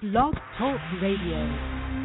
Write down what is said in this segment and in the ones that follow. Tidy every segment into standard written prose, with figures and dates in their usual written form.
Blog Talk Radio.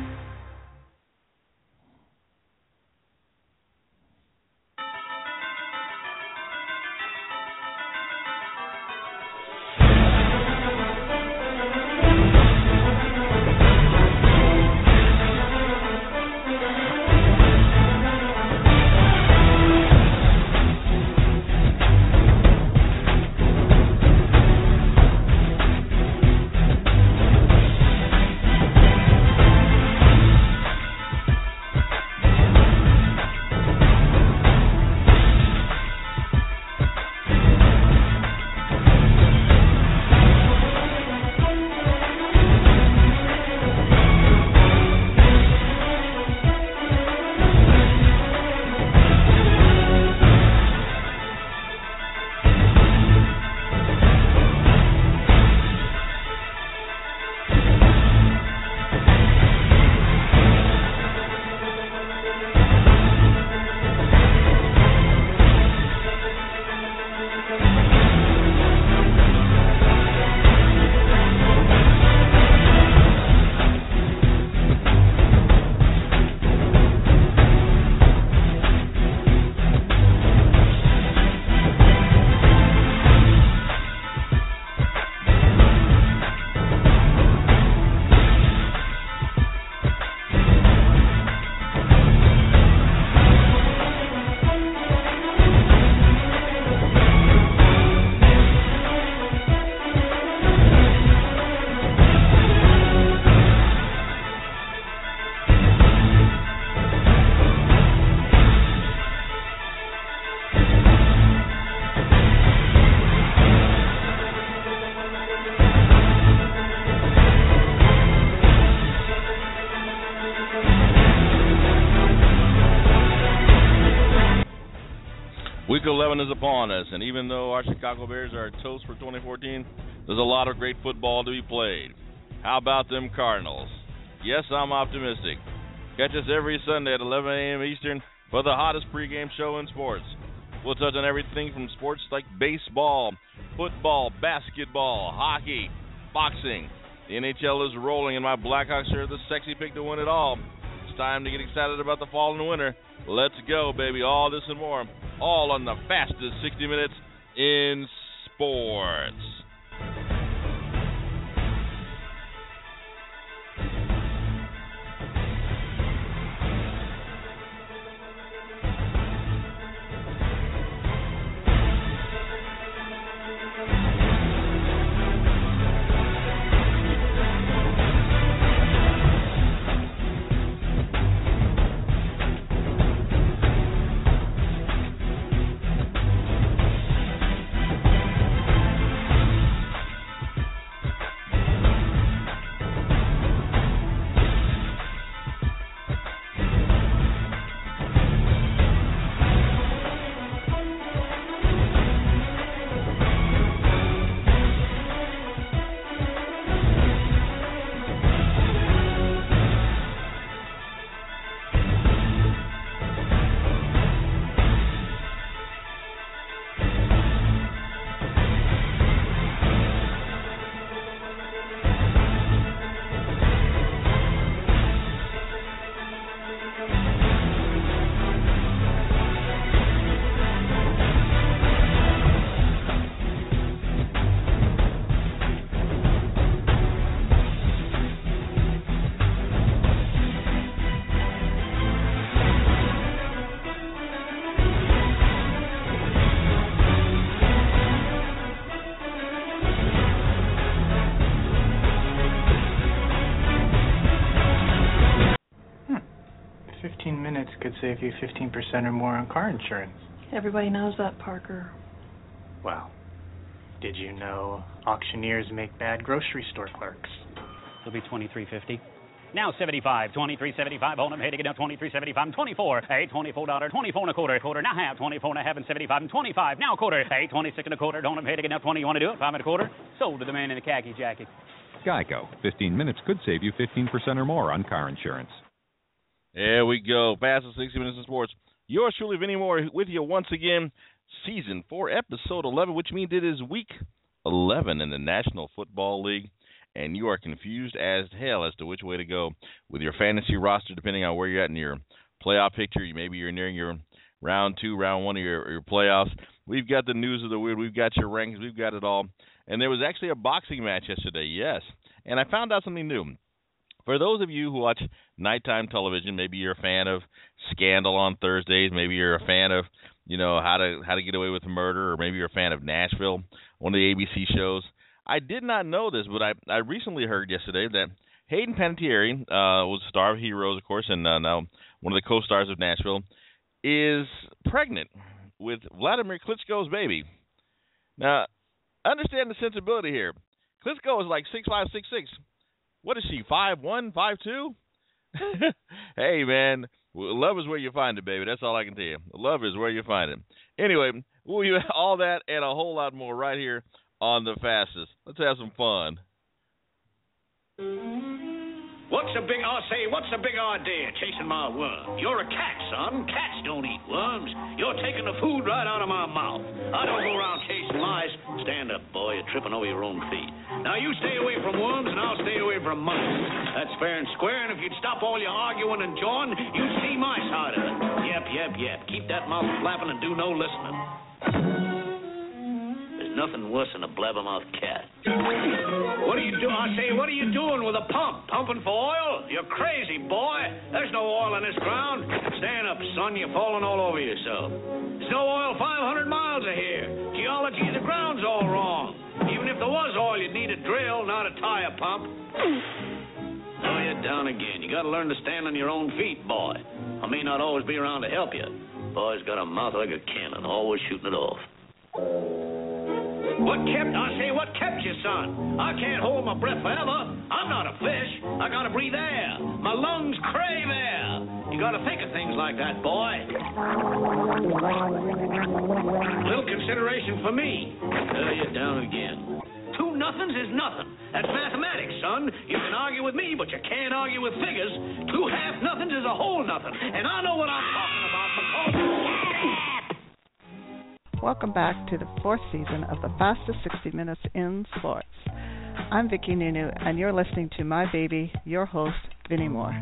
Week 11 is upon us, and even though our Chicago Bears are toast for 2014, there's a lot of great football to be played. How about them Cardinals? Yes, I'm optimistic. Catch us every Sunday at 11 a.m. Eastern for the hottest pregame show in sports. We'll touch on everything from sports like baseball, football, basketball, hockey, boxing. The NHL is rolling, and my Blackhawks are the sexy pick to win it all. It's time to get excited about the fall and winter. Let's go, baby. All this and more. All on the fastest 60 minutes in sports. Could save you 15% or more on car insurance. Everybody knows that, Parker. Well, did you know auctioneers make bad grocery store clerks? It'll be $23.50. Now 75, 23.75 on them. Hey to get down 23.75 24. Hey, $24, 24 and a quarter now half, 24 and a half and 75 and 25. Now quarter. Hey, 26 and a quarter. Don't them. Hey to get down 20. You want to do it? 5 and a quarter. Sold to the man in the khaki jacket. Geico. 15 minutes could save you 15% or more on car insurance. There we go. Fastest 60 minutes in sports. Yours truly, Vinny Moore, with you once again. Season 4, Episode 11, which means it is Week 11 in the National Football League. and you are confused as hell as to which way to go with your fantasy roster, depending on where you're at in your playoff picture. Maybe you're nearing your round 2, round 1 of your playoffs. We've got the news of the weird. We've got your rankings. We've got it all. And there was actually a boxing match yesterday, yes. And I found out something new. For those of you who watch nighttime television, maybe you're a fan of Scandal on Thursdays, maybe you're a fan of, How to Get Away with Murder, or maybe you're a fan of Nashville, one of the ABC shows. I did not know this, but I recently heard yesterday that Hayden Panettiere was a star of Heroes, of course, and now one of the co-stars of Nashville, is pregnant with Vladimir Klitschko's baby. Now, understand the sensibility here. Klitschko is like 6'5", 6'6". What is she, 5'1", 5'2"? Hey, man, love is where you find it, baby. That's all I can tell you. Love is where you find it. Anyway, we'll do all that and a whole lot more right here on The Fastest. Let's have some fun. What's the big idea chasing my worm? You're a cat, son. Cats don't eat worms. You're taking the food right out of my mouth. I don't go around chasing lies. Stand up, boy. You're tripping over your own feet. Now, you stay away from worms, and I'll stay away from money. That's fair and square, and if you'd stop all your arguing and jawing, you'd see my side of it. Yep. Keep that mouth flapping and do no listening. Nothing worse than a blabbermouth cat. What are you doing? I say, what are you doing with a pump? Pumping for oil? You're crazy, boy. There's no oil in this ground. Stand up, son. You're falling all over yourself. There's no oil 500 miles of here. Geology of the ground's all wrong. Even if there was oil, you'd need a drill, not a tire pump. Oh, you're down again. You got to learn to stand on your own feet, boy. I may not always be around to help you. Boy's got a mouth like a cannon, always shooting it off. What kept you, son? I can't hold my breath forever. I'm not a fish. I gotta breathe air. My lungs crave air. You gotta think of things like that, boy. Little consideration for me. You're down again. 2 nothings is nothing. That's mathematics, son. You can argue with me, but you can't argue with figures. 2 half nothings is a whole nothing. And I know what I'm talking about because... Welcome back to the 4th season of the Fastest 60 Minutes in Sports. I'm Vicki Nunu, and you're listening to my baby, your host, Vinnie Moore.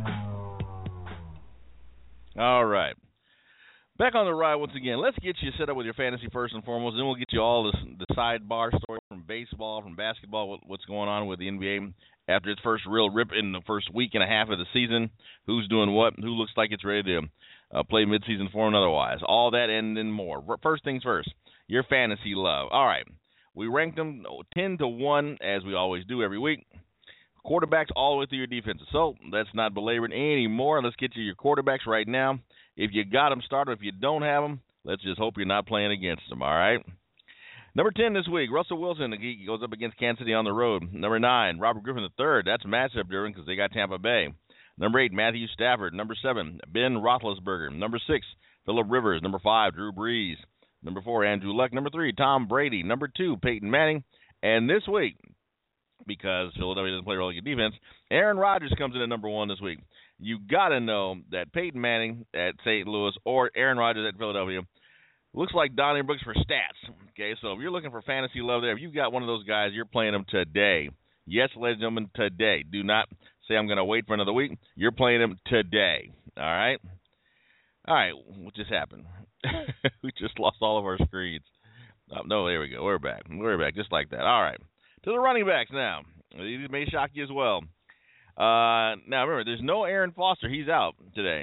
All right. Back on the ride once again. Let's get you set up with your fantasy first and foremost, then we'll get you all the sidebar story from baseball, from basketball, what's going on with the NBA after its first real rip in the first week and a half of the season, who's doing what, who looks like it's ready to play midseason form and otherwise. All that and then more. First things first, your fantasy love. All right. We ranked them 10-1, as we always do every week. Quarterbacks all the way through your defenses. So let's not belabor it anymore. Let's get you your quarterbacks right now. If you got them, start them. If you don't have them, let's just hope you're not playing against them, all right? Number 10 this week, Russell Wilson. He goes up against Kansas City on the road. Number 9, Robert Griffin III. That's matchup driven because they got Tampa Bay. Number 8, Matthew Stafford. Number 7, Ben Roethlisberger. Number 6, Phillip Rivers. Number 5, Drew Brees. Number 4, Andrew Luck. Number 3, Tom Brady. Number 2, Peyton Manning. And this week, because Philadelphia doesn't play really good defense, Aaron Rodgers comes in at number 1 this week. You got to know that Peyton Manning at St. Louis or Aaron Rodgers at Philadelphia looks like Donnie Brooks for stats. Okay, so if you're looking for fantasy love there, if you've got one of those guys, you're playing them today. Yes, ladies and gentlemen, today. Do not say I'm going to wait for another week. You're playing them today. All right? All right, what just happened? We just lost all of our screens. Oh, no, there we go. We're back. We're back just like that. All right. To the running backs now. These may shock you as well. Now, remember, there's no Aaron Foster. He's out today.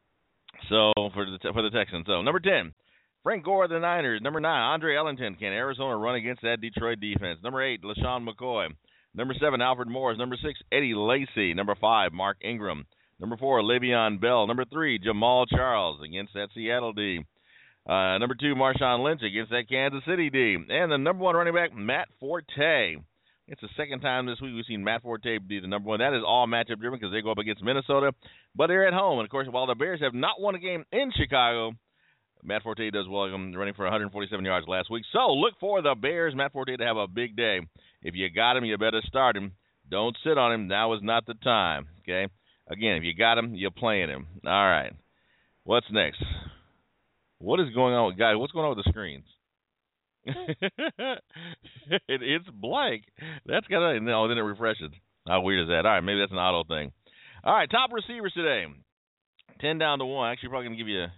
So, for the Texans. So, number 10, Frank Gore of the Niners. Number 9, Andre Ellington. Can Arizona run against that Detroit defense? Number 8, LaShawn McCoy. Number 7, Alfred Morris. Number 6, Eddie Lacy. Number 5, Mark Ingram. Number 4, Le'Veon Bell. Number 3, Jamal Charles against that Seattle D. Number 2, Marshawn Lynch against that Kansas City D. And the number 1 running back, Matt Forte. It's the second time this week we've seen Matt Forte be the number 1. That is all matchup driven because they go up against Minnesota. But they're at home. And, of course, while the Bears have not won a game in Chicago, Matt Forte does well, running for 147 yards last week. So look for the Bears, Matt Forte, to have a big day. If you got him, you better start him. Don't sit on him. Now is not the time, okay? Again, if you got him, you're playing him. All right. What's next? What is going on with guys? What's going on with the screens? It's blank. That's got to, no, then it refreshes. How weird is that? All right, maybe that's an auto thing. All right, top receivers today. 10 down to 1. Actually, probably going to give you,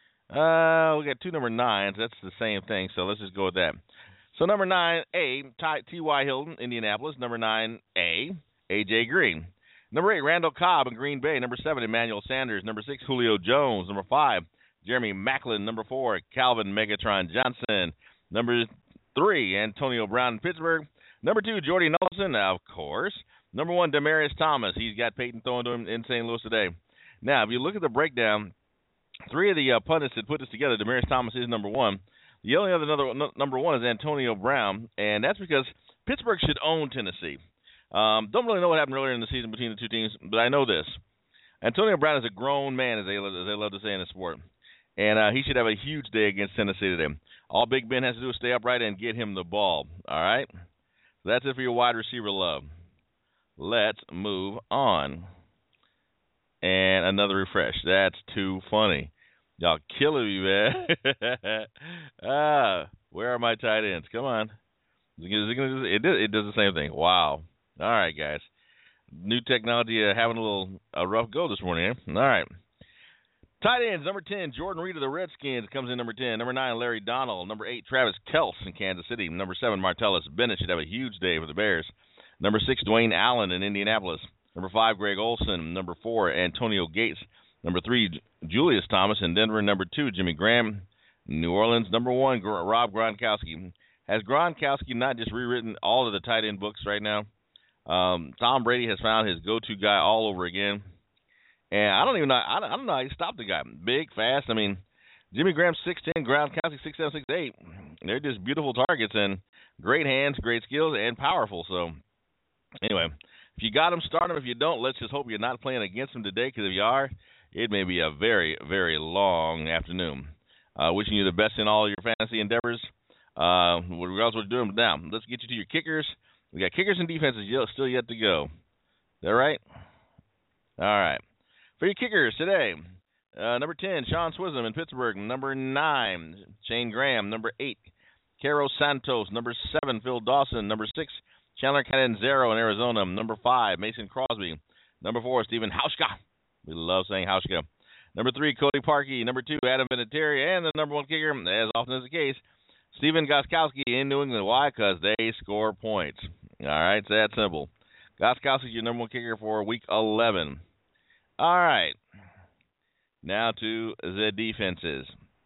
we got 2 number 9s. That's the same thing, so let's just go with that. So number 9A, T.Y. Hilton, Indianapolis. Number 9A, A.J. Green. Number 8, Randall Cobb in Green Bay. Number 7, Emmanuel Sanders. Number 6, Julio Jones. Number 5, Jeremy Maclin. Number 4, Calvin Megatron Johnson. Number 3, Antonio Brown in Pittsburgh. Number 2, Jordy Nelson, of course. Number 1, Demaryius Thomas. He's got Peyton throwing to him in St. Louis today. Now, if you look at the breakdown, 3 of the pundits that put this together, Demaryius Thomas is number 1. The only other number 1 is Antonio Brown, and that's because Pittsburgh should own Tennessee. Don't really know what happened earlier in the season between the two teams, but I know this. Antonio Brown is a grown man, as they love to say in the sport, and he should have a huge day against Tennessee today. All Big Ben has to do is stay upright and get him the ball, all right? So that's it for your wide receiver love. Let's move on. And another refresh. That's too funny. Y'all killing me, man. Where are my tight ends? Come on. It does the same thing. Wow. All right, guys. New technology having a rough go this morning, eh? All right. Tight ends, number 10, Jordan Reed of the Redskins comes in number 10. Number 9, Larry Donald. Number 8, Travis Kelce in Kansas City. Number 7, Martellus Bennett should have a huge day for the Bears. Number 6, Dwayne Allen in Indianapolis. Number 5, Greg Olsen. Number 4, Antonio Gates. Number 3, Julius Thomas in Denver. Number 2, Jimmy Graham, New Orleans. Number 1, Rob Gronkowski. Has Gronkowski not just rewritten all of the tight end books right now? Tom Brady has found his go-to guy all over again. And I don't even know. I don't know how you stop the guy. Big, fast. I mean, Jimmy Graham 6'10", Gronkowski 6'7", 6'8". They're just beautiful targets and great hands, great skills, and powerful. So, anyway, if you got them, start them. If you don't, let's just hope you're not playing against them today. Because if you are, it may be a very, very long afternoon. Wishing you the best in all your fantasy endeavors. Regardless of what you're doing now, let's get you to your kickers. We got kickers and defenses still yet to go. Is that right? All right. For your kickers today, number 10, Sean Swism in Pittsburgh. Number 9, Shane Graham. Number 8, Caro Santos. Number 7, Phil Dawson. Number 6, Chandler Catanzaro in Arizona. Number 5, Mason Crosby. Number 4, Stephen Hauschka. We love saying Hauschka. Number 3, Cody Parkey. Number 2, Adam Vinatieri. And the number 1 kicker, as often is the case, Stephen Gostkowski in New England. Why? Because they score points. All right, it's that simple. Gostkowski, your number 1 kicker for Week 11. All right. Now to the defenses.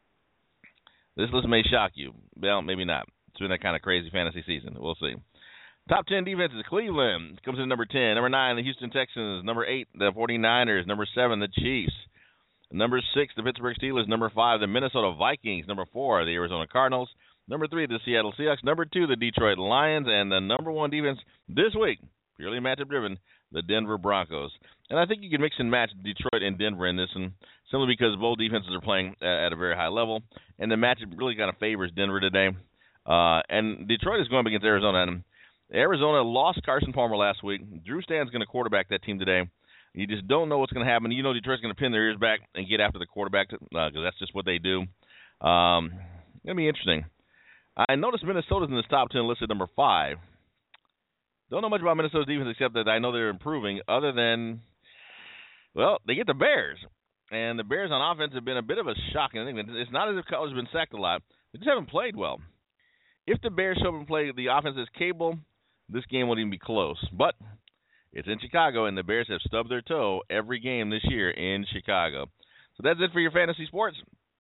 This list may shock you. Well, maybe not. It's been a kind of crazy fantasy season. We'll see. Top 10 defenses. Cleveland comes in number 10. Number 9, the Houston Texans. Number 8, the 49ers. Number 7, the Chiefs. Number 6, the Pittsburgh Steelers. Number 5, the Minnesota Vikings. Number 4, the Arizona Cardinals. Number 3, the Seattle Seahawks. Number 2, the Detroit Lions. And the number 1 defense this week, purely matchup-driven, the Denver Broncos. And I think you can mix and match Detroit and Denver in this one, simply because both defenses are playing at a very high level. And the matchup really kind of favors Denver today. And Detroit is going up against Arizona. And Arizona lost Carson Palmer last week. Drew Stanton's going to quarterback that team today. You just don't know what's going to happen. You know Detroit's going to pin their ears back and get after the quarterback because that's just what they do. It's going to be interesting. I noticed Minnesota's in this top 10 listed number 5. Don't know much about Minnesota's defense except that I know they're improving other than, well, they get the Bears. And the Bears on offense have been a bit of a shocking thing. It's not as if Cutler's been sacked a lot. They just haven't played well. If the Bears show up and play the offense as cable, this game won't even be close. But it's in Chicago, and the Bears have stubbed their toe every game this year in Chicago. So that's it for your fantasy sports.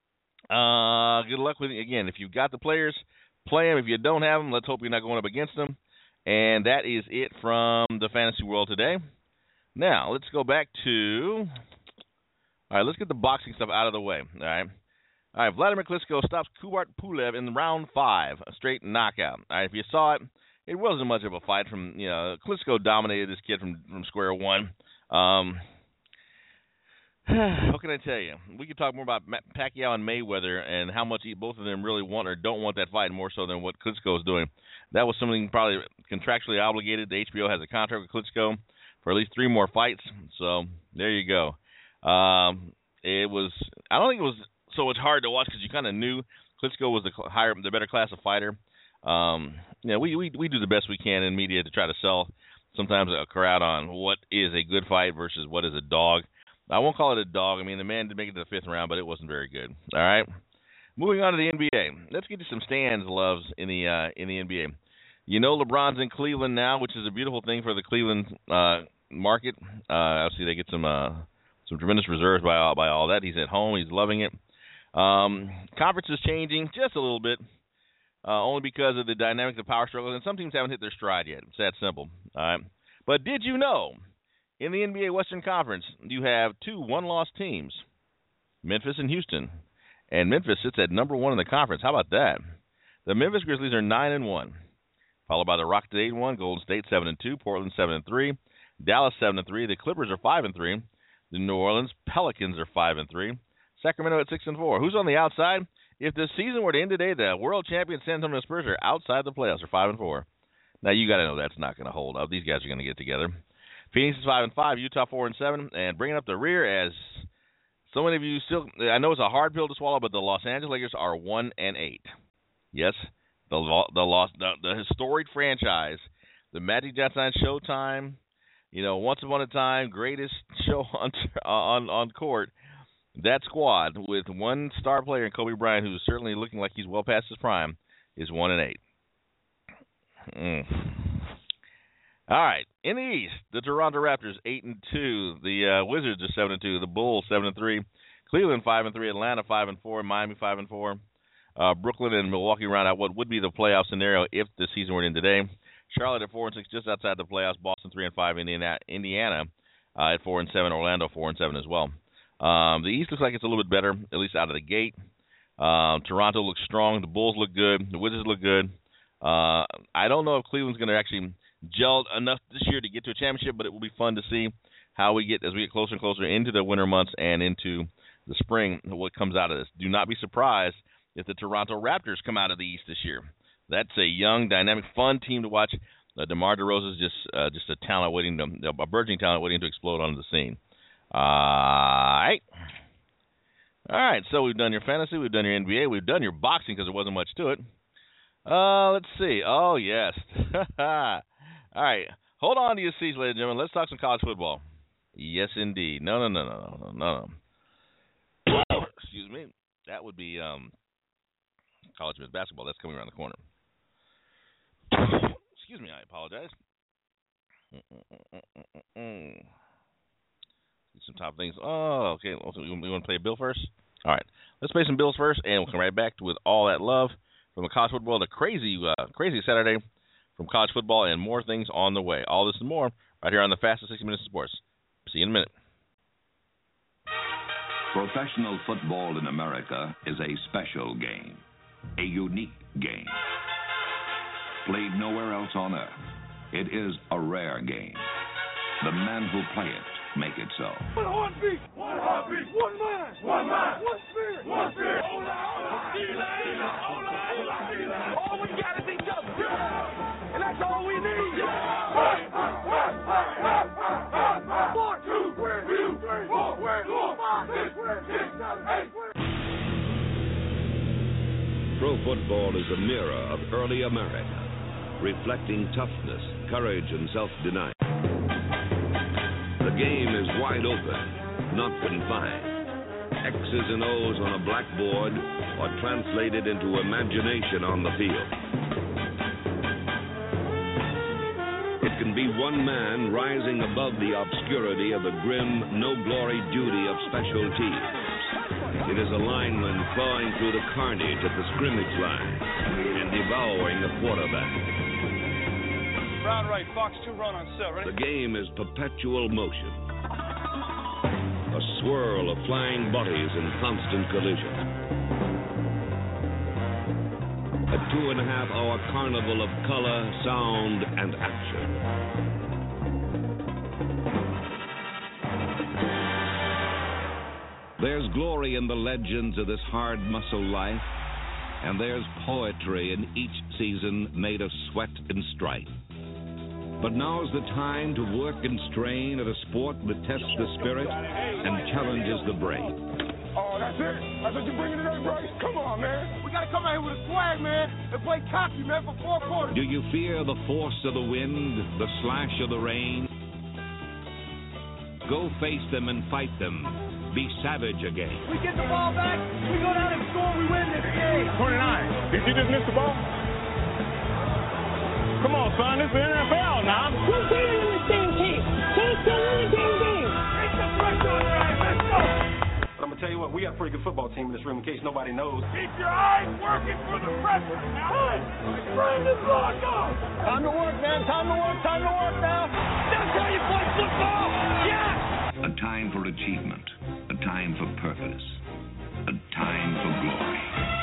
Good luck with it. Again, if you've got the players, play them. If you don't have them, let's hope you're not going up against them. And that is it from the fantasy world today. Now, let's go back to... All right, let's get the boxing stuff out of the way. All right, Vladimir Klitschko stops Kubrat Pulev in round 5, a straight knockout. All right, if you saw it, it wasn't much of a fight. Klitschko dominated this kid from square one. What can I tell you? We could talk more about Pacquiao and Mayweather and how much both of them really want or don't want that fight, more so than what Klitschko is doing. That was something probably contractually obligated. The HBO has a contract with Klitschko for at least 3 more fights. So there you go. I don't think it was so much hard to watch because you kind of knew Klitschko was the better class of fighter. We do the best we can in media to try to sell sometimes a crowd on what is a good fight versus what is a dog. I won't call it a dog. I mean, the man did make it to the 5th round, but it wasn't very good. All right. Moving on to the NBA. Let's get to some stands loves in the NBA. You know LeBron's in Cleveland now, which is a beautiful thing for the Cleveland market. Obviously, they get some tremendous reserves by all that. He's at home. He's loving it. Conference is changing just a little bit, only because of the dynamics of power struggles, and some teams haven't hit their stride yet. It's that simple. All right. But did you know, in the NBA Western Conference, you have 2 one-loss teams, Memphis and Houston, and Memphis sits at number 1 in the conference. How about that? The Memphis Grizzlies are 9-1, followed by the Rockets 8-1, Golden State 7-2, Portland 7-3, Dallas 7-3. The Clippers are 5-3. The New Orleans Pelicans are 5-3. Sacramento at 6-4. Who's on the outside? If the season were to end today, the world champion San Antonio Spurs are outside the playoffs, are 5-4. Now you got to know that's not going to hold up. These guys are going to get together. Phoenix is 5-5. Utah 4-7, and bringing up the rear as so many of you still. I know it's a hard pill to swallow, but the Los Angeles Lakers are 1-8. Yes, the historic franchise, the Magic Johnson Showtime. Once upon a time, greatest show on court. That squad with one star player in Kobe Bryant, who's certainly looking like he's well past his prime, is 1-8. All right, in the East, the Toronto Raptors 8-2, the Wizards are 7-2, the Bulls 7-3, Cleveland 5-3, Atlanta 5-4, Miami 5-4, Brooklyn and Milwaukee round out what would be the playoff scenario if the season were in today. Charlotte at 4-6, just outside the playoffs. Boston 3-5, Indiana at 4-7, Orlando 4-7 as well. The East looks like it's a little bit better, at least out of the gate. Toronto looks strong. The Bulls look good. The Wizards look good. I don't know if Cleveland's going to actually gel enough this year to get to a championship, but it will be fun to see how we get as we get closer and closer into the winter months and into the spring, what comes out of this. Do not be surprised if the Toronto Raptors come out of the East this year. That's a young, dynamic, fun team to watch. DeMar DeRozan is just a talent a burgeoning talent waiting to explode onto the scene. All right. So we've done your fantasy, we've done your NBA, we've done your boxing because there wasn't much to it. Let's see. Oh yes. All right. Hold on to your seats, ladies and gentlemen. Let's talk some college football. Yes, indeed. No. Excuse me. That would be college men's basketball. That's coming around the corner. Excuse me, I apologize. Some top things. Oh, okay. We want to play a bill first? All right. Let's play some bills first, and we'll come right back with all that love from the college football, the crazy Saturday from college football, and more things on the way. All this and more right here on the fastest 60 Minutes of Sports. See you in a minute. Professional football in America is a special game, a unique game. Played nowhere else on earth, it is a rare game. The men who play it make it so. One heartbeat, one mind, one spirit, one spirit. All we got is each other, and that's all we need. 1, 2, 3, 4, 5, 6, 7, 8. Pro football is a mirror of early America, reflecting toughness, courage, and self-denial. The game is wide open, not confined. X's and O's on a blackboard are translated into imagination on the field. It can be one man rising above the obscurity of the grim, no-glory duty of special teams. It is a lineman clawing through the carnage at the scrimmage line and devouring the quarterback. Round right, Fox 2 run on set, ready? The game is perpetual motion. A swirl of flying bodies in constant collision. A 2.5-hour carnival of color, sound, and action. There's glory in the legends of this hard muscle life, and there's poetry in each season made of sweat and strife. But now's the time to work and strain at a sport that tests the spirit and challenges the brain. Oh, that's it? That's what you bringing today, Bryce? Come on, man. We got to come out here with a swag, man, and play cocky, man, for 4 quarters. Do you fear the force of the wind, the slash of the rain? Go face them and fight them. Be savage again. We get the ball back, we go down and score, we win this game. 29. Did you just miss the ball? Come on, son, this is the NFL now. We're better than the same team. Take the winning game. Take the pressure on your ass. Let's go. I'm going to tell you what, we got a pretty good football team in this room in case nobody knows. Keep your eyes working for the pressure. Now, bring this block up. Time to work, man. Time to work now. That's how you play football. Yes. A time for achievement, a time for purpose, a time for glory.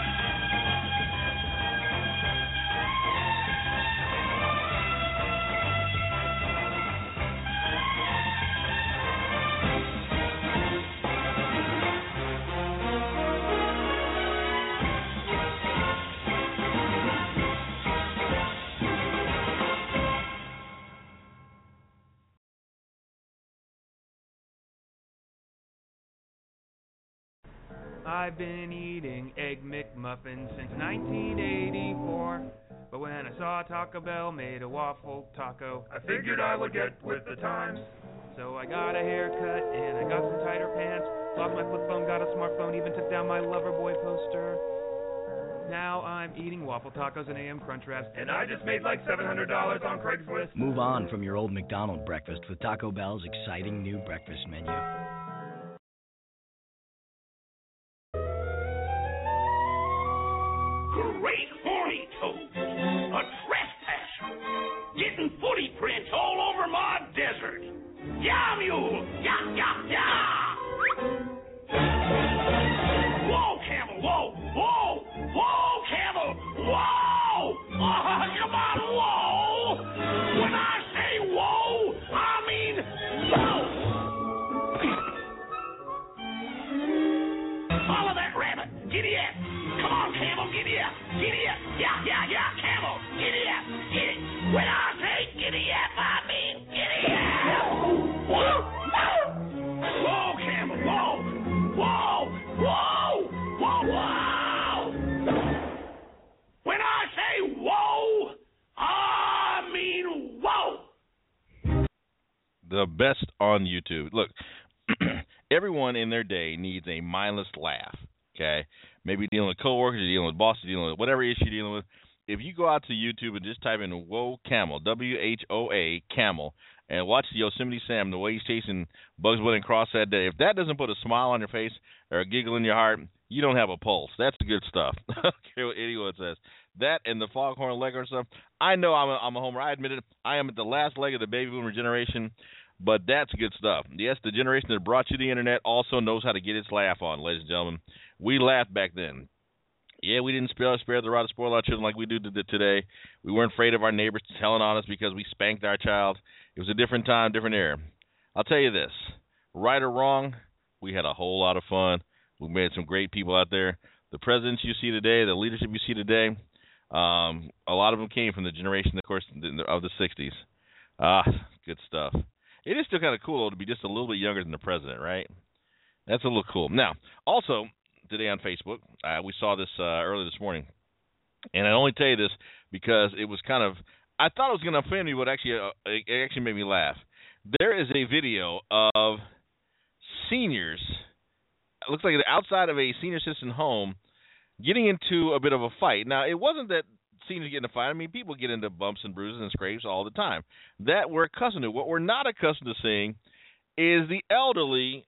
I've been eating Egg McMuffins since 1984, but when I saw Taco Bell made a waffle taco, I figured I would get with the times. So I got a haircut and I got some tighter pants, lost my flip phone, got a smartphone, even took down my Loverboy poster. Now I'm eating waffle tacos and AM Crunch Wraps, and I just made like $700 on Craigslist. Move on from your old McDonald's breakfast with Taco Bell's exciting new breakfast menu. Great horny toad, a trespasser, getting footy prints all over my desert. Yah, mule, yah, yah, yah. Whoa, camel, whoa, whoa, whoa, camel, whoa. Come on, whoa. When I say whoa, I mean whoa. Follow that rabbit, giddy up. Come on, camel, giddy up, giddy up. Yeah, yeah, yeah, camel, giddy up, giddy. When I say giddy up, I mean giddy up. Whoa, whoa, camel, whoa, whoa, whoa, whoa, whoa. When I say whoa, I mean whoa. The best on YouTube. Look, everyone in their day needs a mindless laugh, okay? Maybe dealing with coworkers, you're dealing with bosses, you're dealing with whatever issue you're dealing with. If you go out to YouTube and just type in Whoa Camel, W-H-O-A, Camel, and watch Yosemite Sam, the way he's chasing Bugs Bunny across that day, if that doesn't put a smile on your face or a giggle in your heart, you don't have a pulse. That's the good stuff. I don't care what anyone says. That and the Foghorn Leghorn stuff, I know I'm a homer. I admit it. I am at the last leg of the baby boomer generation, but that's good stuff. Yes, the generation that brought you the Internet also knows how to get its laugh on, ladies and gentlemen. We laughed back then. Yeah, we didn't spare the rod to spoil our children like we do today. We weren't afraid of our neighbors telling on us because we spanked our child. It was a different time, different era. I'll tell you this, right or wrong, we had a whole lot of fun. We made some great people out there. The presidents you see today, the leadership you see today, a lot of them came from the generation, of course, of the 60s. Good stuff. It is still kind of cool, though, to be just a little bit younger than the president, right? That's a little cool. Now, also, today on Facebook, we saw this early this morning. And I only tell you this because it was kind of, I thought it was going to offend me, but actually, it actually made me laugh. There is a video of seniors, it looks like outside of a senior citizen home, getting into a bit of a fight. Now, it wasn't that seniors get in a fight. I mean, people get into bumps and bruises and scrapes all the time. That we're accustomed to. What we're not accustomed to seeing is the elderly,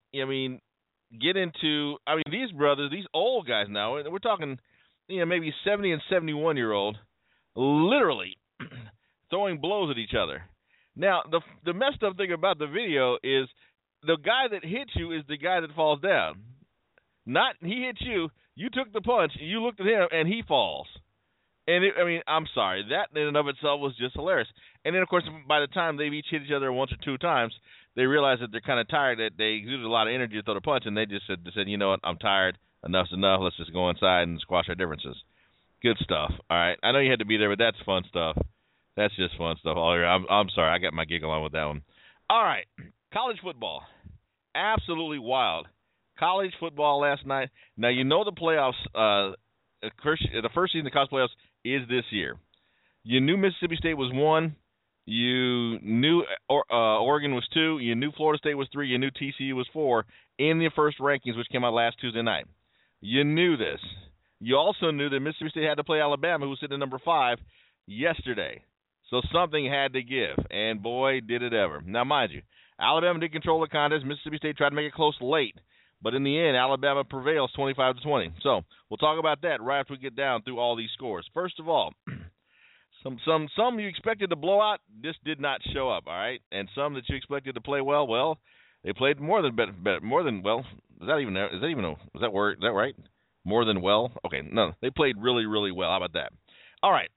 get into, these brothers, these old guys now, we're talking, maybe 70 and 71-year-old, literally throwing blows at each other. Now, the messed up thing about the video is the guy that hits you is the guy that falls down. Not he hits you, you took the punch, you looked at him, and he falls. And, I'm sorry, that in and of itself was just hilarious. And then, of course, by the time they've each hit each other once or two times, they realize that they're kind of tired, that they exuded a lot of energy to throw the punch, and they just said, you know what, I'm tired, enough's enough, let's just go inside and squash our differences. Good stuff, all right? I know you had to be there, but that's fun stuff. That's just fun stuff. I'm sorry, I got my giggle on with that one. All right, college football, absolutely wild. college football last night. Now, you know the playoffs, the first season of the college playoffs is this year. You knew Mississippi State was 1. You knew Oregon was 2. You knew Florida State was 3. You knew TCU was 4 in the first rankings, which came out last Tuesday night. You knew this. You also knew that Mississippi State had to play Alabama, who was sitting at number 5 yesterday. So something had to give, and boy, did it ever. Now, mind you, Alabama did control the contest. Mississippi State tried to make it close late, but in the end, Alabama prevails 25-20. So we'll talk about that right after we get down through all these scores. First of all, some you expected to blow out, this did not show up, all right? And some that you expected to play well, they played more than well. Is that right? More than well? Okay, no, they played really, really well. How about that? All right.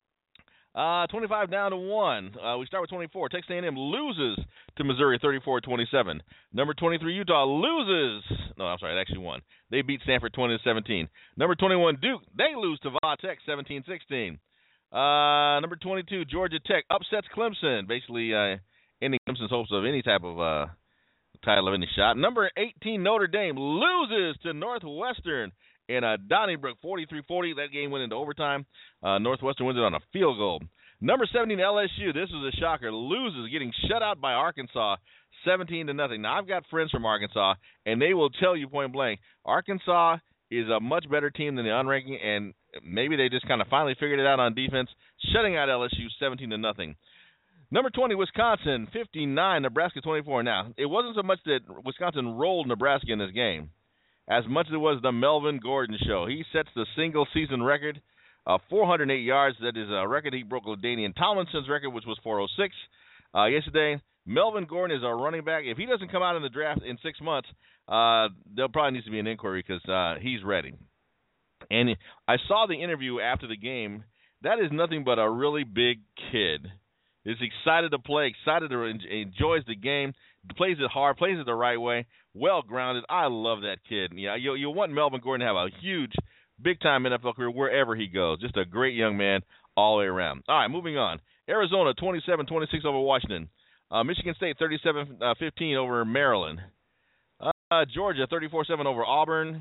25 down to 1. We start with 24. Texas A&M loses to Missouri 34-27. Number 23 Utah loses. No, I'm sorry, it actually won. They beat Stanford 20-17. Number 21 Duke, they lose to Va Tech 17-16. Number 22 Georgia Tech upsets Clemson, basically ending Clemson's hopes of any type of title of any shot. Number 18 Notre Dame loses to Northwestern in Donnybrook 43-40. That game went into overtime. Northwestern wins it on a field goal. Number 17 LSU, this was a shocker, loses, getting shut out by Arkansas 17-0. Now, I've got friends from Arkansas, and they will tell you point blank, Arkansas is a much better team than the unranking, and maybe they just kind of finally figured it out on defense, shutting out LSU 17-0. Number 20, Wisconsin, 59, Nebraska 24. Now, it wasn't so much that Wisconsin rolled Nebraska in this game, as much as it was the Melvin Gordon show. He sets the single-season record, 408 yards. That is a record he broke LaDainian Tomlinson's record, which was 406 yesterday. Melvin Gordon is our running back. If he doesn't come out in the draft in 6 months, there probably needs to be an inquiry because he's ready. And I saw the interview after the game. That is nothing but a really big kid. He's excited to play, enjoys the game, plays it hard, plays it the right way, well-grounded. I love that kid. Yeah, you want Melvin Gordon to have a huge, big-time NFL career wherever he goes. Just a great young man all the way around. All right, moving on. Arizona, 27-26 over Washington. Michigan State, 37-15 over Maryland. Georgia, 34-7 over Auburn.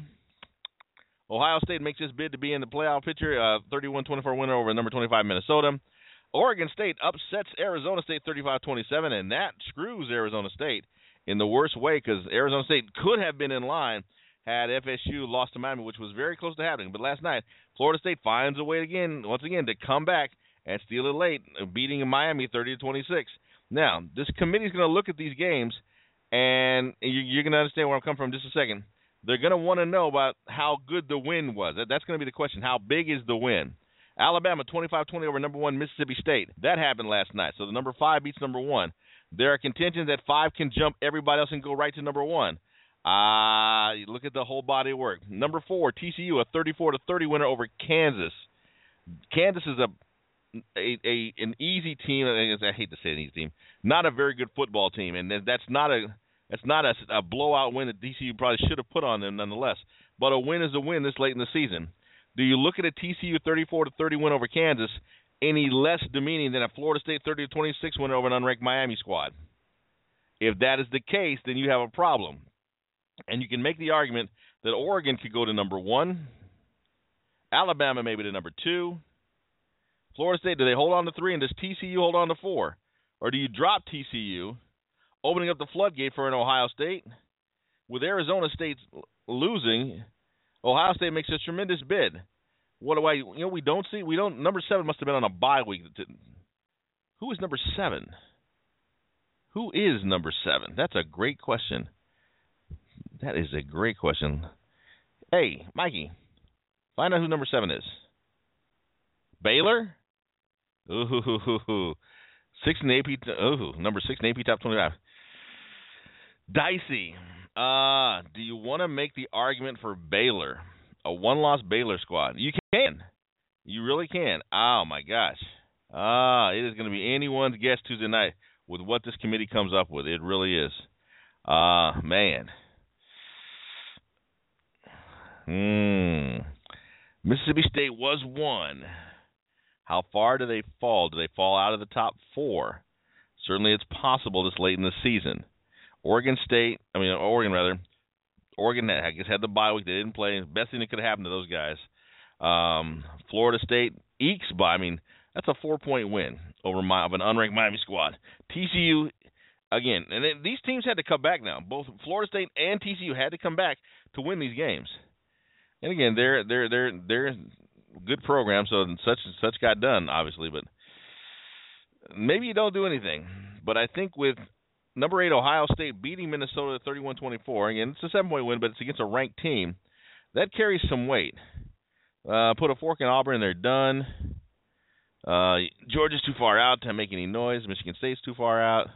Ohio State makes its bid to be in the playoff picture, 31-24 winner over number 25 Minnesota. Oregon State upsets Arizona State 35-27, and that screws Arizona State in the worst way because Arizona State could have been in line had FSU lost to Miami, which was very close to happening. But last night, Florida State finds a way once again to come back and steal it late, beating Miami 30-26. Now, this committee is going to look at these games, and you're going to understand where I'm coming from in just a second. They're going to want to know about how good the win was. That's going to be the question. How big is the win? Alabama 25-20 over number 1 Mississippi State. That happened last night. So the number 5 beats number 1. There are contentions that 5 can jump everybody else and go right to number 1. Look at the whole body of work. Number 4 TCU, a 34-30 winner over Kansas. Kansas is an easy team. I hate to say an easy team. Not a very good football team, and that's not a blowout win that TCU probably should have put on them nonetheless. But a win is a win this late in the season. Do you look at a TCU 34-30 win over Kansas any less demeaning than a Florida State 30-26 win over an unranked Miami squad? If that is the case, then you have a problem. And you can make the argument that Oregon could go to number 1, Alabama maybe to number 2, Florida State, do they hold on to 3, and does TCU hold on to 4? Or do you drop TCU, opening up the floodgate for an Ohio State? With Arizona State losing, Ohio State makes a tremendous bid. Number 7 must have been on a bye week. Who is number 7? Who is number 7? That's a great question. That is a great question. Hey, Mikey, find out who number 7 is. Baylor? Ooh, 6 in the AP. Number 6 in AP Top 25. Dicey. Do you want to make the argument for Baylor, a one-loss Baylor squad? You can. You really can. Oh, my gosh. It is going to be anyone's guess Tuesday night with what this committee comes up with. It really is. Man. Mississippi State was 1. How far do they fall? Do they fall out of the top 4? Certainly it's possible this late in the season. Oregon, Oregon, I guess, had the bye week. They didn't play. Best thing that could have happened to those guys. Florida State ekes by. I mean, that's a 4-point win over of an unranked Miami squad. TCU, again, and these teams had to come back now. Both Florida State and TCU had to come back to win these games. And again, they're good programs, so such got done, obviously. But maybe you don't do anything. But I think with number 8 Ohio State beating Minnesota 31-24, again, it's a 7-point win, but it's against a ranked team. That carries some weight. Put a fork in Auburn, and they're done. Georgia's too far out to make any noise. Michigan State's too far out.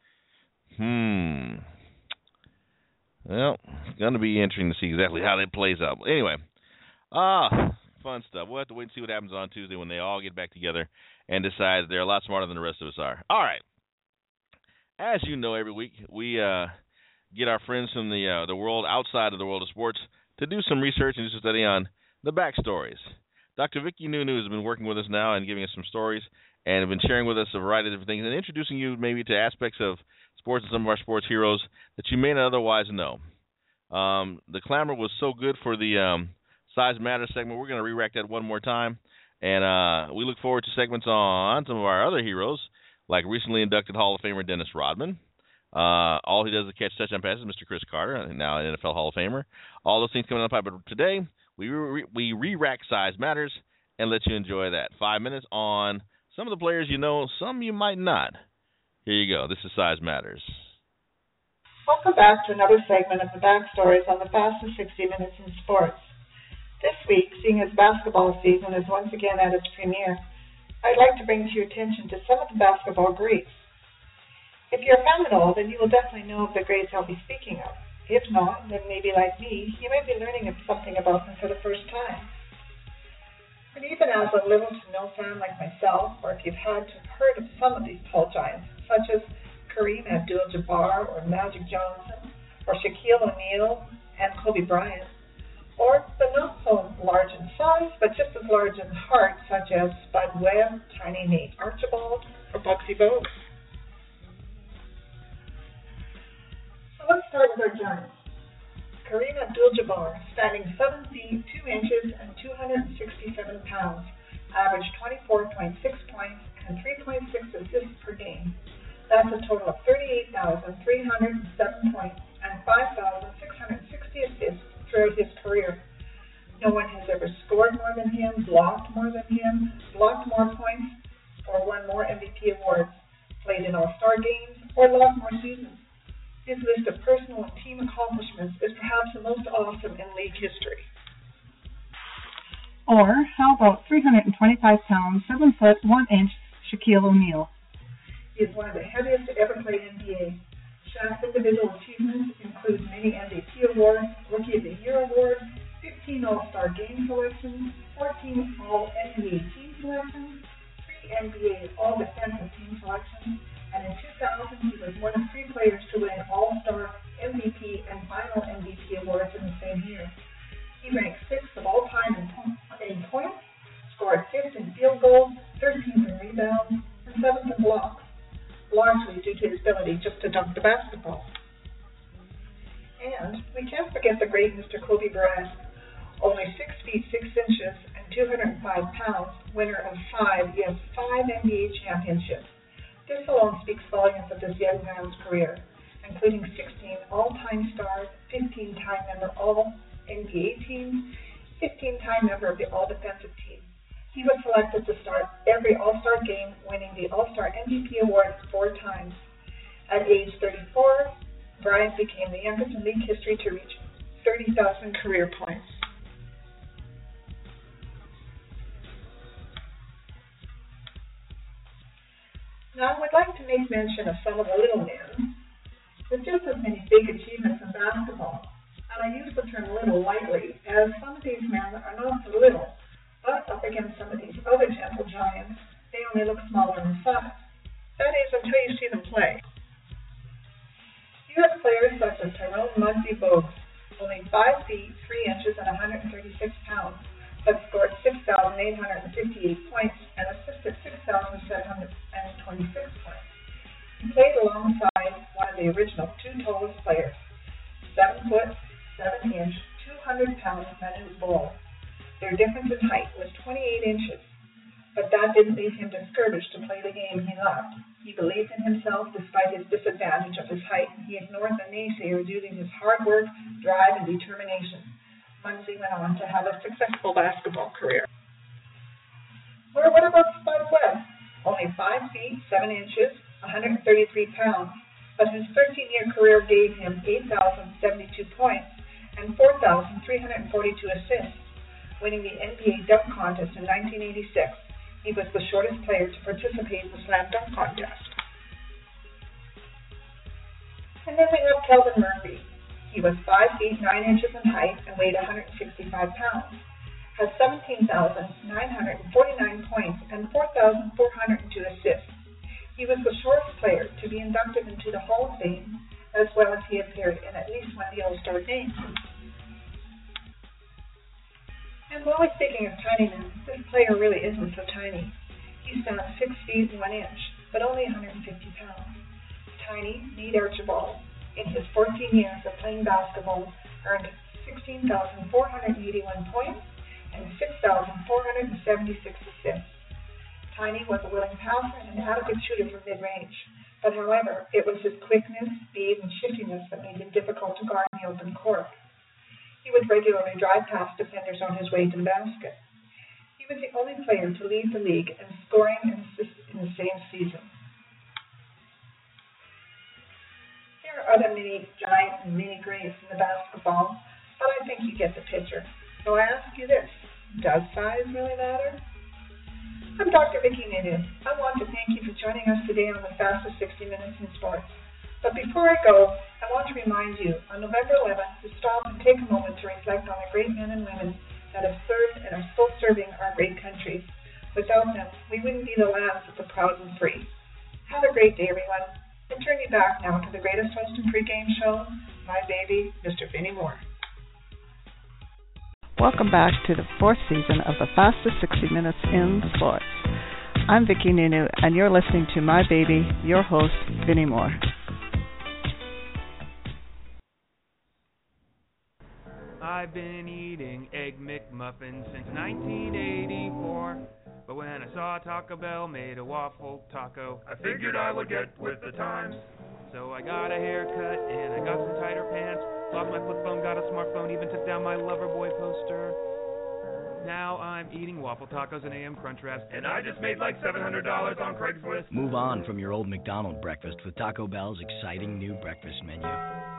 Well, it's going to be interesting to see exactly how that plays out. Anyway, fun stuff. We'll have to wait and see what happens on Tuesday when they all get back together and decide they're a lot smarter than the rest of us are. All right. As you know, every week we get our friends from the world outside of the world of sports to do some research and do some study on the backstories. Dr. Vicky Nunu has been working with us now and giving us some stories and have been sharing with us a variety of different things and introducing you maybe to aspects of sports and some of our sports heroes that you may not otherwise know. The clamor was so good for the Size Matters segment. We're going to re-rack that one more time. And we look forward to segments on some of our other heroes, like recently inducted Hall of Famer Dennis Rodman. All he does is catch touchdown passes, Mr. Chris Carter, now an NFL Hall of Famer. All those things coming up. But today, we re-rack Size Matters and let you enjoy that. 5 minutes on some of the players you know, some you might not. Here you go. This is Size Matters. Welcome back to another segment of the backstories on the fastest 60 minutes in sports. This week, seeing as basketball season is once again at its premiere, I'd like to bring to your attention to some of the basketball greats. If you're a fan at all, then you will definitely know of the greats I'll be speaking of. If not, then maybe like me, you may be learning something about them for the first time. But even as a little to no fan like myself, or if you've had to have heard of some of these tall giants, such as Kareem Abdul-Jabbar or Magic Johnson, or Shaquille O'Neal and Kobe Bryant, or the not so large in size, but just as large in heart, such as Spud Webb, Tiny Nate Archibald, or Bugsy Bogues. So let's start with our giants. Kareem Abdul-Jabbar, standing 7 feet 2 inches and 267 pounds, averaged 24.6 points and 3.6 assists per game. That's a total of 38,307 points and 5,660 assists throughout his career. No one has ever scored more than him, blocked more than him, blocked more points, or won more MVP awards, played in all-star games, or logged more seasons. His list of personal and team accomplishments is perhaps the most awesome in league history. Or how about 325 pounds, 7 foot 1 inch Shaquille O'Neal? He is one of the heaviest to ever play NBA. Shaq's individual achievements include many MVP awards, Rookie of the Year award, 15 All-Star Game selections, 14 All-NBA team selections, 3 NBA All-Defensive team selections, and in 2000 he was one of 3 players to win All-Star, MVP, and Final MVP awards in the same year. He ranked 6th of all time in points, scored 5th in field goals, 13th in rebounds, and 7th in blocks, largely due to his ability just to dunk the basketball. And we can't forget the great Mr. Kobe Bryant, only 6 feet 6 inches and 205 pounds, winner of 5 NBA championships. This alone speaks volumes of this young man's career, including 16 all-time stars, 15-time member All-NBA teams, 15-time member of the All-Defensive team. He was selected to start every All-Star game, winning the All-Star MVP award 4 times. At age 34, Bryant became the youngest in league history to reach 30,000 career points. Now, I would like to make mention of some of the little men with just as many big achievements in basketball. And I use the term little lightly, as some of these men are not so little, but up against some of these other gentle giants, they only look smaller in size. That is, until you see them play. You have players such as Tyrone Muggsy Bogues, only 5 feet 3 inches and 136 pounds, but scored 6,858 points and assisted 6,726 points. He played alongside one of the original 2 tallest players, 7 foot 7-inch, 200-pound men's bull. Their difference in height was 28 inches, but that didn't leave him discouraged to play the game he loved. He believed in himself despite his disadvantage of his height, and he ignored the naysayers using his hard work, drive, and determination. Muncy went on to have a successful basketball career. Well, what about Spud Webb? Only 5 feet, 7 inches, 133 pounds, but his 13-year career gave him 8,072 points and 4,342 assists. Winning the NBA dunk contest in 1986, he was the shortest player to participate in the slam dunk contest. And then we have Kelvin Murphy. He was 5 feet 9 inches in height and weighed 165 pounds. Has 17,949 points and 4,402 assists. He was the shortest player to be inducted into the Hall of Fame, as well as he appeared in at least one of the All-Star games. And while we're speaking of tiny men, this player really isn't so tiny. He stands 6 feet 1 inch, but only 150 pounds. Tiny Nate Archibald, in his 14 years of playing basketball, earned 16,481 points and 6,476 assists. Tiny was a willing passer and an adequate shooter from mid-range, but however, it was his quickness, speed, and shiftiness that made him difficult to guard in the open court. He would regularly drive past defenders on his way to the basket. He was the only player to lead the league in scoring and assists in the same season. There are other mini giant and mini greats in the basketball, but I think you get the picture. So I ask you this, does size really matter? I'm Dr. Vicki Ninu. I want to thank you for joining us today on the fastest 60 Minutes in Sports. But before I go, I want to remind you, on November 11th, to stop and take a moment to reflect on the great men and women that have served and are still serving our great country. Without them, we wouldn't be the lands of the proud and free. Have a great day, everyone. And turn you back now to the greatest host and pregame show, my baby, Mr. Vinnie Moore. Welcome back to the 4th season of the fastest 60 Minutes in Sports. I'm Vicki Ninu, and you're listening to my baby, your host, Vinnie Moore. I've been eating Egg McMuffins since 1984, but when I saw Taco Bell made a waffle taco, I figured I would get with the times. So I got a haircut and I got some tighter pants, lost my flip phone, got a smartphone, even took down my Loverboy poster. Now I'm eating waffle tacos and AM Crunch Wraps, and I just made like $700 on Craigslist. Move on from your old McDonald's breakfast with Taco Bell's exciting new breakfast menu.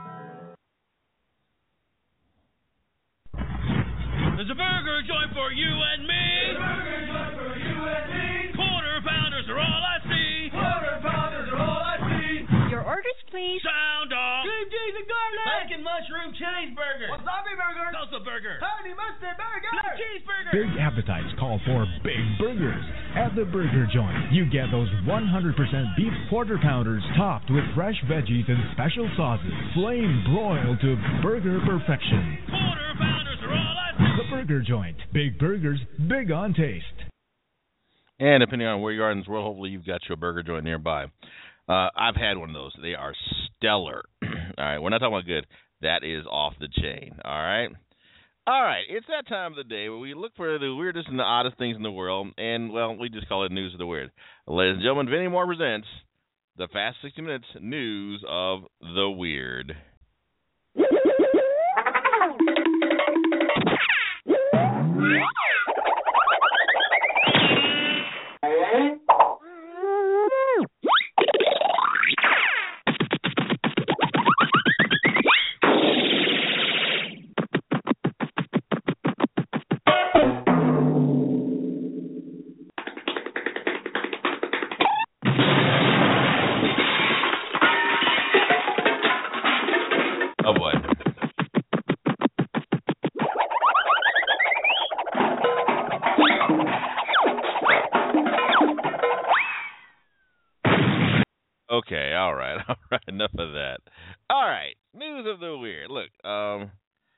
There's a burger joint for you and me. There's a burger joint for you and me. Quarter pounders are all I see. Quarter pounders are all I see. Your orders, please. Sound off. Cream cheese and garlic. Bacon mushroom cheeseburger. Wasabi burger. Salsa burger. Honey mustard burger. Blue cheeseburger. Big appetites call for big burgers. At the Burger Joint, you get those 100% beef quarter pounders topped with fresh veggies and special sauces, flame broiled to burger perfection. Quarter pounders are all I see. The Burger Joint. Big burgers, big on taste. And depending on where you are in this world, hopefully you've got your burger joint nearby. I've had one of those. They are stellar. All right, we're not talking about good. That is off the chain. All right? All right, it's that time of the day where we look for the weirdest and the oddest things in the world, and, well, we just call it News of the Weird. Ladies and gentlemen, Vinnie Moore presents the Fast 60 Minutes News of the Weird. Oh, boy. Okay, all right, enough of that. All right, news of the weird. Look, how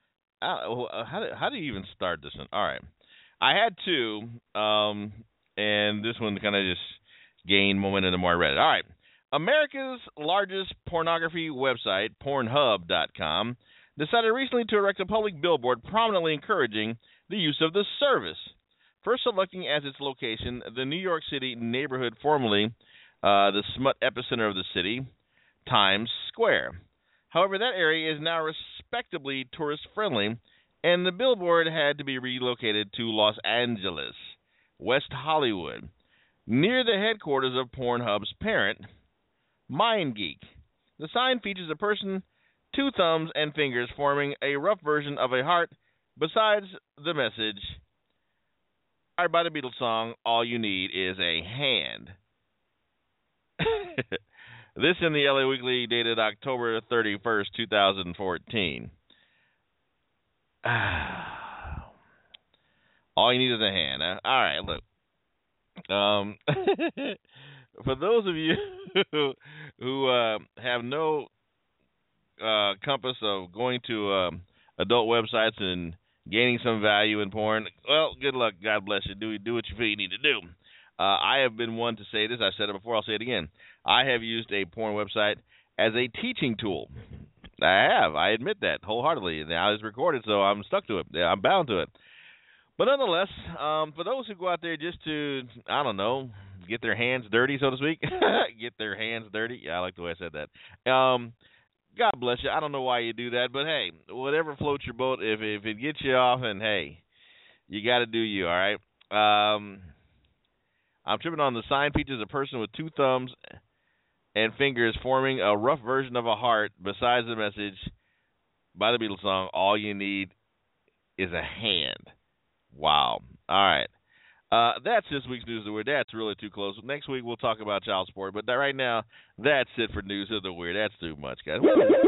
do you even start this one? All right, I had two, and this one kind of just gained momentum the more I read it. All right, America's largest pornography website, Pornhub.com, decided recently to erect a public billboard prominently encouraging the use of the service, first selecting as its location the New York City neighborhood formerly the smut epicenter of the city, Times Square. However, that area is now respectably tourist-friendly, and the billboard had to be relocated to Los Angeles, West Hollywood, near the headquarters of Pornhub's parent, MindGeek. The sign features a person, 2 thumbs and fingers forming a rough version of a heart, besides the message, by the Beatles song, All You Need Is a Hand. This in the LA Weekly dated October 31st, 2014. All you need is a hand. All right, look. For those of you who have no compass of going to adult websites and gaining some value in porn, well, good luck. God bless you. Do what you feel you need to do. I have been one to say this. I said it before. I'll say it again. I have used a porn website as a teaching tool. I have. I admit that wholeheartedly. Now it's recorded, so I'm stuck to it. I'm bound to it. But nonetheless, for those who go out there just to, I don't know, get their hands dirty, so to speak, get their hands dirty. Yeah, I like the way I said that. God bless you. I don't know why you do that, but hey, whatever floats your boat, if it gets you off, and hey, you got to do you, all right? I'm tripping on the sign features a person with 2 thumbs and fingers forming a rough version of a heart besides the message by the Beatles song, All You Need Is a Hand. Wow. All right. That's this week's News of the Weird. That's really too close. Next week we'll talk about child support, but right now, that's it for News of the Weird. That's too much, guys.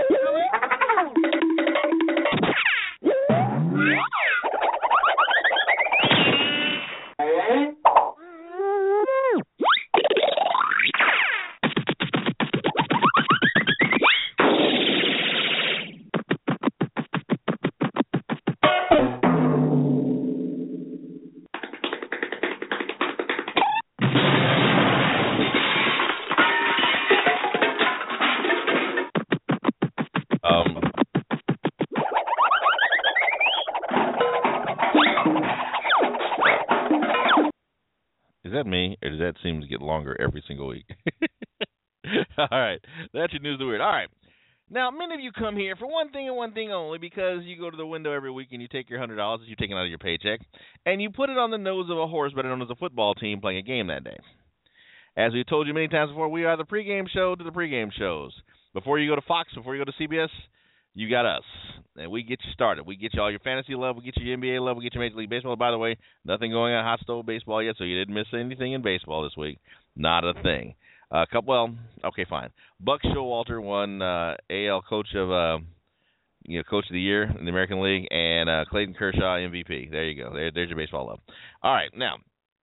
Is that me, or does that seem to get longer every single week? All right. That's your News of the Weird. All right. Now, many of you come here for one thing and one thing only, because you go to the window every week and you take your $100 that you're taking out of your paycheck, and you put it on the nose of a horse better known as a football team playing a game that day. As we've told you many times before, we are the pregame show to the pregame shows. Before you go to Fox, before you go to CBS, you got us, and we get you started. We get you all your fantasy love. We get you your NBA love. We get you Major League Baseball. By the way, nothing going on hot stove baseball yet, so you didn't miss anything in baseball this week. Not a thing. Okay, fine. Buck Showalter won AL Coach of Coach of the Year in the American League, and Clayton Kershaw MVP. There you go. There's your baseball love. All right, now,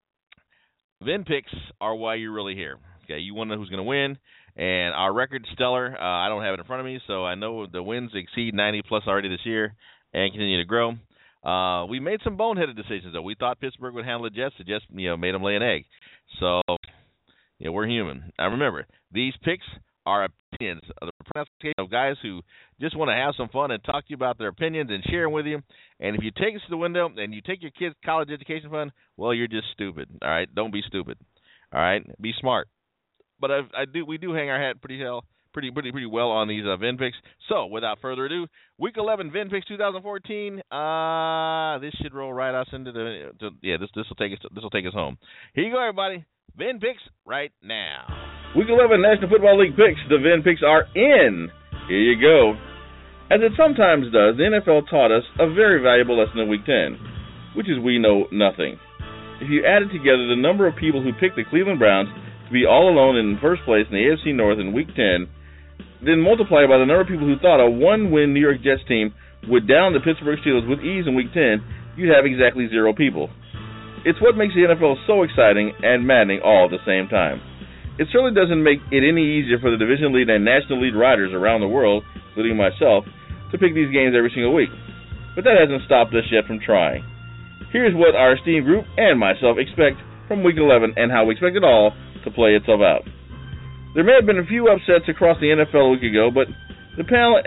Vin picks are why you're really here. Okay, you want to know who's going to win. And our record's stellar. I don't have it in front of me, so I know the wins exceed 90-plus already this year and continue to grow. We made some boneheaded decisions, though. We thought Pittsburgh would handle the Jets. The Jets, made them lay an egg. So, we're human. Now, remember, these picks are opinions of the pronunciation of guys who just want to have some fun and talk to you about their opinions and share them with you. And if you take us to the window and you take your kids' college education fund, well, you're just stupid. All right? Don't be stupid. All right? Be smart. But we do hang our hat pretty well on these Vin picks. So without further ado, Week 11 Vin picks 2014. This should roll right us into this will take us home. Here you go, everybody. Vin picks right now. Week 11 National Football League picks. The Vin picks are in. Here you go. As it sometimes does, the NFL taught us a very valuable lesson in Week 10, which is we know nothing. If you added together the number of people who picked the Cleveland Browns to be all alone in first place in the AFC North in Week 10, then multiply by the number of people who thought a one-win New York Jets team would down the Pittsburgh Steelers with ease in Week 10, you'd have exactly 0 people. It's what makes the NFL so exciting and maddening all at the same time. It certainly doesn't make it any easier for the division lead and national lead riders around the world, including myself, to pick these games every single week. But that hasn't stopped us yet from trying. Here's what our esteemed group and myself expect from Week 11 and how we expect it all to play itself out. There may have been a few upsets across the NFL a week ago, but the panel and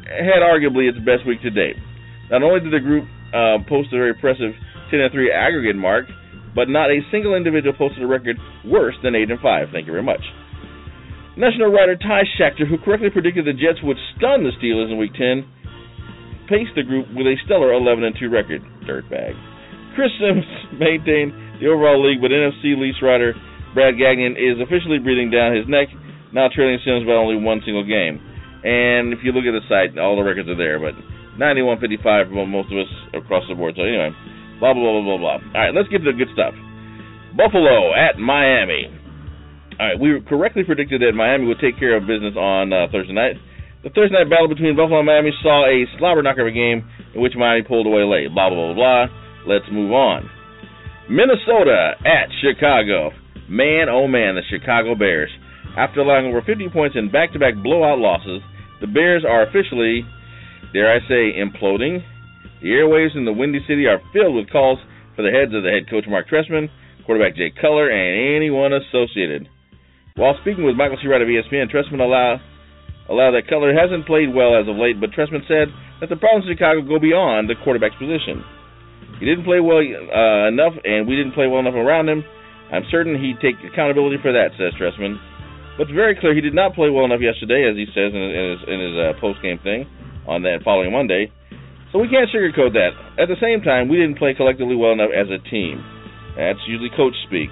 had arguably its best week to date. Not only did the group post a very impressive 10-3 aggregate mark, but not a single individual posted a record worse than 8-5. Thank you very much. National writer Ty Schechter, who correctly predicted the Jets would stun the Steelers in Week 10, paced the group with a stellar 11-2 record. Dirtbag. Chris Sims maintained the overall league, but NFC lease writer Brad Gagnon is officially breathing down his neck, now trailing Sims by only one single game. And if you look at the site, all the records are there, but 91-55 for most of us across the board. So anyway, blah, blah, blah, blah, blah. All right, let's get to the good stuff. Buffalo at Miami. All right, we correctly predicted that Miami would take care of business on Thursday night. The Thursday night battle between Buffalo and Miami saw a slobber knocker of a game in which Miami pulled away late. Blah, blah, blah, blah. Let's move on. Minnesota at Chicago. Man, oh man, the Chicago Bears. After allowing over 50 points in back-to-back blowout losses, the Bears are officially, dare I say, imploding. The airwaves in the Windy City are filled with calls for the heads of the head coach Mark Trestman, quarterback Jay Cutler, and anyone associated. While speaking with Michael C. Wright of ESPN, Trestman allowed that Cutler hasn't played well as of late, but Trestman said that the problems in Chicago go beyond the quarterback's position. He didn't play well enough, and we didn't play well enough around him. I'm certain he'd take accountability for that, says Trestman. But it's very clear he did not play well enough yesterday, as he says in his post-game thing on that following Monday. So we can't sugarcoat that. At the same time, we didn't play collectively well enough as a team. That's usually coach speak.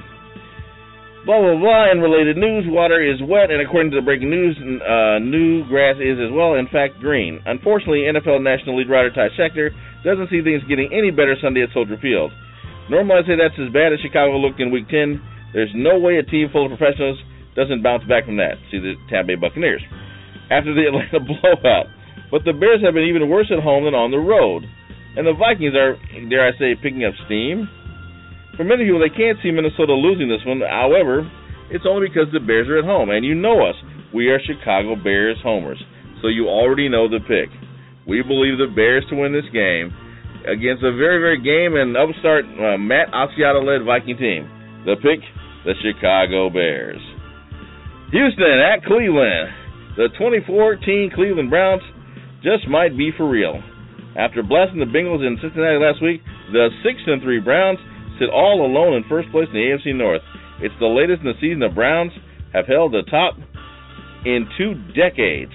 Blah, blah, blah. In related news, water is wet, and according to the breaking news, new grass is as well, in fact, green. Unfortunately, NFL National Lead writer Ty Schechter doesn't see things getting any better Sunday at Soldier Field. Normally, I'd say that's as bad as Chicago looked in Week 10. There's no way a team full of professionals doesn't bounce back from that. See the Tampa Bay Buccaneers. After the Atlanta blowout. But the Bears have been even worse at home than on the road. And the Vikings are, dare I say, picking up steam. For many people, they can't see Minnesota losing this one. However, it's only because the Bears are at home. And you know us. We are Chicago Bears homers. So you already know the pick. We believe the Bears to win this game against a very, very game and upstart Matt Asiata-led Viking team. The pick, the Chicago Bears. Houston at Cleveland. The 2014 Cleveland Browns just might be for real. After blasting the Bengals in Cincinnati last week, the 6-3 Browns sit all alone in first place in the AFC North. It's the latest in the season the Browns have held the top in 2 decades.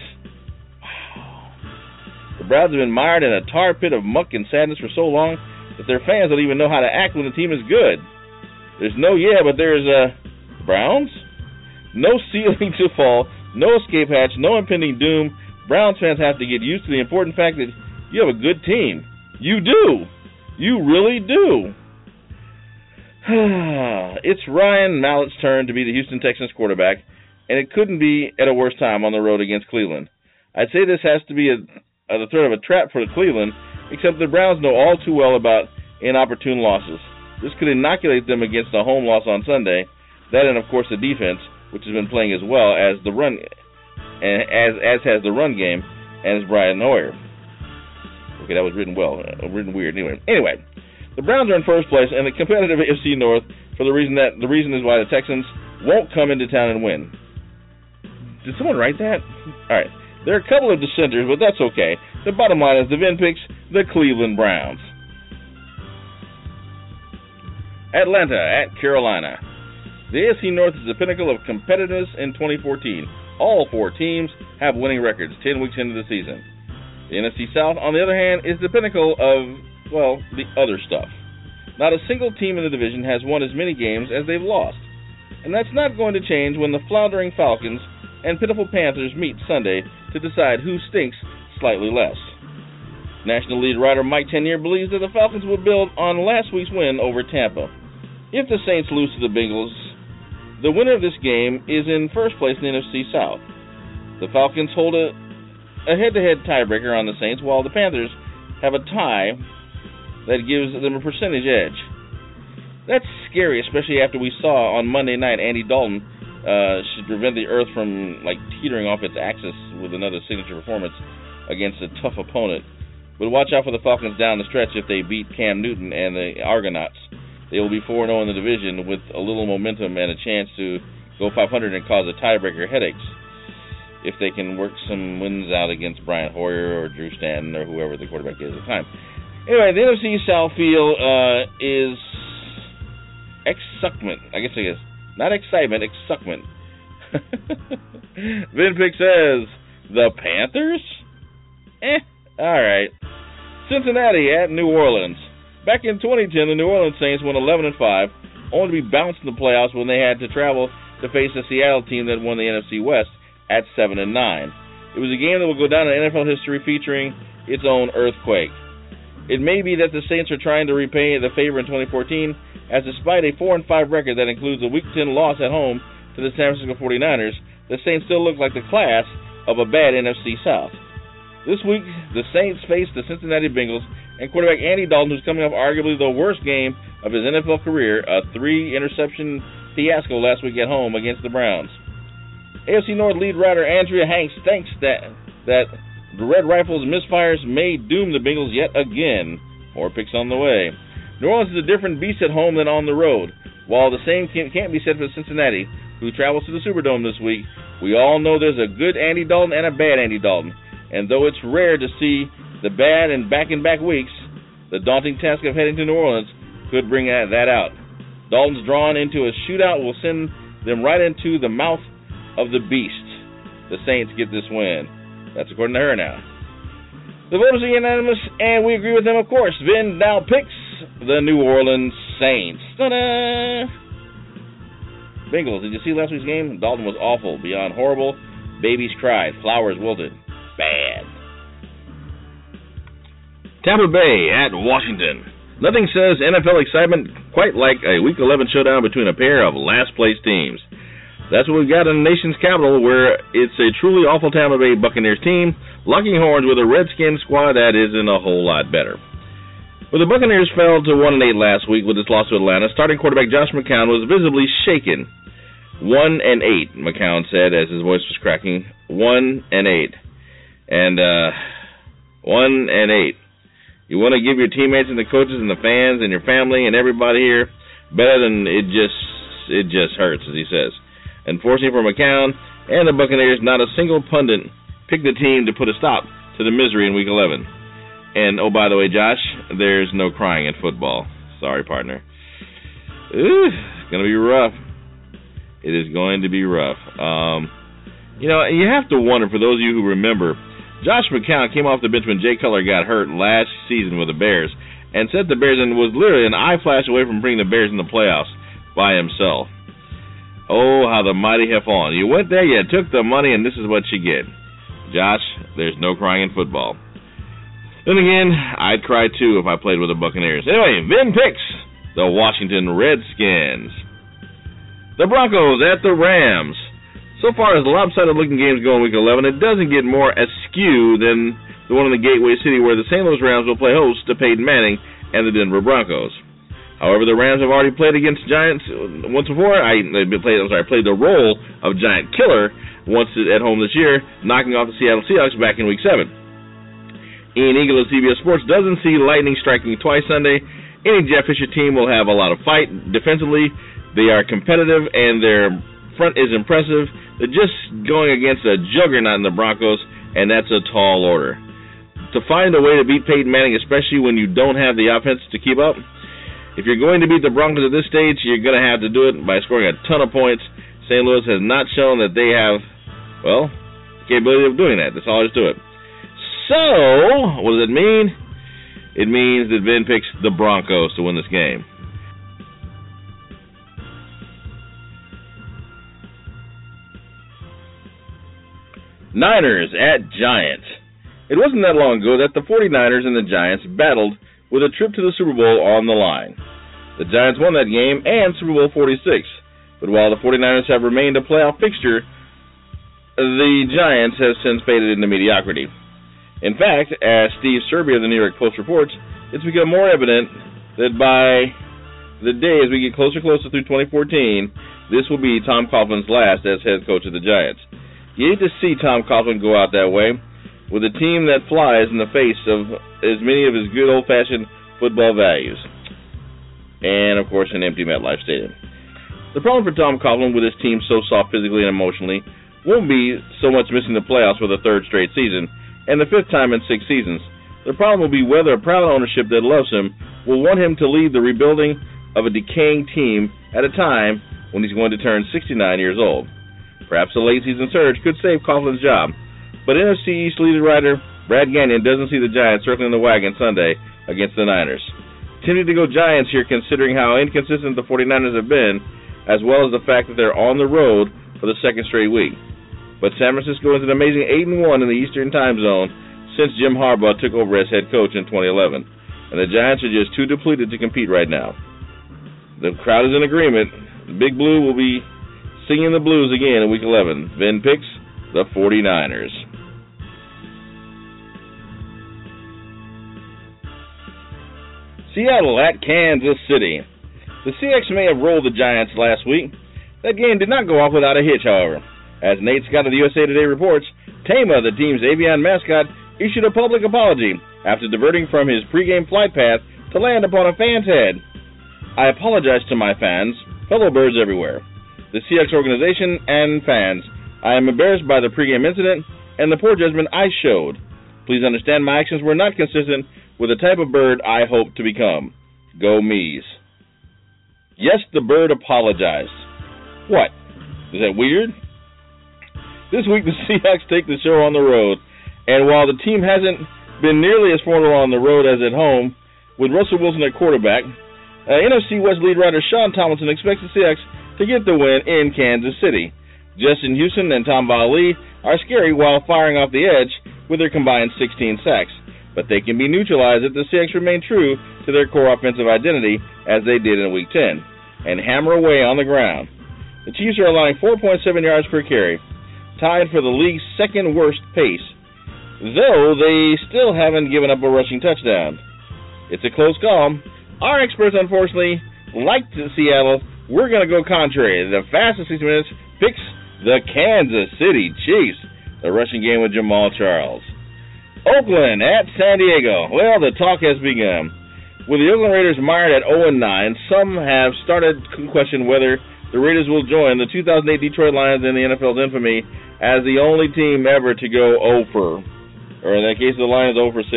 Wow. The Browns have been mired in a tar pit of muck and sadness for so long that their fans don't even know how to act when the team is good. There's no but there's Browns? No ceiling to fall, no escape hatch, no impending doom. Browns fans have to get used to the important fact that you have a good team. You do. You really do. It's Ryan Mallett's turn to be the Houston Texans quarterback, and it couldn't be at a worse time on the road against Cleveland. I'd say this has to be the threat of a trap for Cleveland, except the Browns know all too well about inopportune losses. This could inoculate them against a home loss on Sunday. That and, of course, the defense, which has been playing as well as the run, as has the run game, and as Brian Hoyer. Okay, that was written weird. Anyway, the Browns are in first place in the competitive AFC North for the reason is why the Texans won't come into town and win. Did someone write that? All right. There are a couple of dissenters, but that's okay. The bottom line is the Vin picks the Cleveland Browns. Atlanta at Carolina. The AFC North is the pinnacle of competitiveness in 2014. All 4 teams have winning records 10 weeks into the season. The NFC South, on the other hand, is the pinnacle of, well, the other stuff. Not a single team in the division has won as many games as they've lost. And that's not going to change when the floundering Falcons and pitiful Panthers meet Sunday to decide who stinks slightly less. National lead writer Mike Tenier believes that the Falcons will build on last week's win over Tampa. If the Saints lose to the Bengals, the winner of this game is in first place in the NFC South. The Falcons hold a head-to-head tiebreaker on the Saints, while the Panthers have a tie that gives them a percentage edge. That's scary, especially after we saw on Monday night Andy Dalton should prevent the Earth from teetering off its axis with another signature performance against a tough opponent. But watch out for the Falcons down the stretch if they beat Cam Newton and the Argonauts. They will be 4-0 in the division with a little momentum and a chance to go 500 and cause a tiebreaker headaches. if they can work some wins out against Brian Hoyer or Drew Stanton or whoever the quarterback is at the time. Anyway, the NFC South field is excitement. I guess it is. Not excitement, excitement. Vinpick says, the Panthers? All right. Cincinnati at New Orleans. Back in 2010, the New Orleans Saints went 11-5, only to be bounced in the playoffs when they had to travel to face a Seattle team that won the NFC West at 7-9. It was a game that will go down in NFL history featuring its own earthquake. It may be that the Saints are trying to repay the favor in 2014, as despite a 4-5 record that includes a Week 10 loss at home to the San Francisco 49ers, the Saints still look like the class of a bad NFC South. This week, the Saints face the Cincinnati Bengals and quarterback Andy Dalton, who's coming off arguably the worst game of his NFL career, a 3-interception fiasco last week at home against the Browns. AFC North lead writer Andrea Hanks thinks that the Red Rifles' misfires may doom the Bengals yet again. More picks on the way. New Orleans is a different beast at home than on the road. While the same can't be said for Cincinnati, who travels to the Superdome this week, we all know there's a good Andy Dalton and a bad Andy Dalton. And though it's rare to see the bad and back-in-back weeks, the daunting task of heading to New Orleans could bring that out. Dalton's drawn into a shootout will send them right into the mouth of the beast. The Saints get this win. That's according to her now. The voters are unanimous, and we agree with them, of course. Vin now picks the New Orleans Saints. Ta-da! Bengals, did you see last week's game? Dalton was awful, beyond horrible. Babies cried. Flowers wilted. Bad. Tampa Bay at Washington. Nothing says NFL excitement quite like a Week 11 showdown between a pair of last-place teams. That's what we've got in the nation's capital, where it's a truly awful Tampa Bay Buccaneers team locking horns with a Redskins squad that isn't a whole lot better. Well, the Buccaneers fell to 1-8 last week with its loss to Atlanta. Starting quarterback Josh McCown was visibly shaken. 1-8, McCown said as his voice was cracking. 1-8. And 1-8. You want to give your teammates and the coaches and the fans and your family and everybody here better than it just hurts, as he says. Unfortunately for McCown and the Buccaneers, not a single pundit picked the team to put a stop to the misery in Week 11. And, oh, by the way, Josh, there's no crying in football. Sorry, partner. It's going to be rough. It is going to be rough. You have to wonder, for those of you who remember, Josh McCown came off the bench when Jay Cutler got hurt last season with the Bears and set the Bears and was literally an eye flash away from bringing the Bears in the playoffs by himself. Oh, how the mighty have fallen. You went there, you took the money, and this is what you get. Josh, there's no crying in football. Then again, I'd cry too if I played with the Buccaneers. Anyway, Vin picks the Washington Redskins. The Broncos at the Rams. So far as the lopsided-looking games go in Week 11, it doesn't get more askew than the one in the Gateway City where the St. Louis Rams will play host to Peyton Manning and the Denver Broncos. However, the Rams have already played against Giants once before. Played the role of Giant Killer once at home this year, knocking off the Seattle Seahawks back in Week 7. Ian Eagle of CBS Sports doesn't see lightning striking twice Sunday. Any Jeff Fisher team will have a lot of fight. Defensively, they are competitive, and their front is impressive. They're just going against a juggernaut in the Broncos, and that's a tall order. To find a way to beat Peyton Manning, especially when you don't have the offense to keep up, if you're going to beat the Broncos at this stage, you're going to have to do it by scoring a ton of points. St. Louis has not shown that they have, the capability of doing that. That's all there is to it. So, what does it mean? It means that Vin picks the Broncos to win this game. Niners at Giants. It wasn't that long ago that the 49ers and the Giants battled with a trip to the Super Bowl on the line. The Giants won that game and Super Bowl 46. But while the 49ers have remained a playoff fixture, the Giants have since faded into mediocrity. In fact, as Steve Serby of the New York Post reports, it's become more evident that by the day as we get closer through 2014, this will be Tom Coughlin's last as head coach of the Giants. You hate to see Tom Coughlin go out that way with a team that flies in the face of as many of his good old-fashioned football values. And, of course, an empty MetLife Stadium. The problem for Tom Coughlin with his team so soft physically and emotionally won't be so much missing the playoffs for the third straight season and the fifth time in 6 seasons. The problem will be whether a proud ownership that loves him will want him to lead the rebuilding of a decaying team at a time when he's going to turn 69 years old. Perhaps a late-season surge could save Coughlin's job, but NFC East lead writer Brad Gagnon doesn't see the Giants circling the wagon Sunday against the Niners. Tempting to go Giants here considering how inconsistent the 49ers have been, as well as the fact that they're on the road for the second straight week. But San Francisco is an amazing 8-1 in the Eastern time zone since Jim Harbaugh took over as head coach in 2011, and the Giants are just too depleted to compete right now. The crowd is in agreement. The Big Blue will be singing the blues again in Week 11. Vin picks the 49ers. Seattle at Kansas City. The Seahawks may have rolled the Giants last week. That game did not go off without a hitch, however. As Nate Scott of the USA Today reports, Tama, the team's avian mascot, issued a public apology after diverting from his pregame flight path to land upon a fan's head. I apologize to my fans, fellow birds everywhere, the Seahawks organization, and fans. I am embarrassed by the pregame incident and the poor judgment I showed. Please understand my actions were not consistent with the type of bird I hope to become. Go Mees. Yes, the bird apologized. What? Is that weird? This week the Seahawks take the show on the road, and while the team hasn't been nearly as formidable on the road as at home, with Russell Wilson at quarterback, NFC West lead writer Sean Tomlinson expects the Seahawks to get the win in Kansas City. Justin Houston and Tom Vallee are scary while firing off the edge with their combined 16 sacks, but they can be neutralized if the Seahawks remain true to their core offensive identity as they did in Week 10, and hammer away on the ground. The Chiefs are allowing 4.7 yards per carry, tied for the league's second worst pace, though they still haven't given up a rushing touchdown. It's a close call. Our experts, unfortunately, like Seattle. We're going to go contrary. The fastest 60 minutes picks the Kansas City Chiefs. The rushing game with Jamal Charles. Oakland at San Diego. Well, the talk has begun. With the Oakland Raiders mired at 0-9, some have started to question whether the Raiders will join the 2008 Detroit Lions in the NFL's infamy as the only team ever to go 0-for, or in that case, the Lions 0-for 16.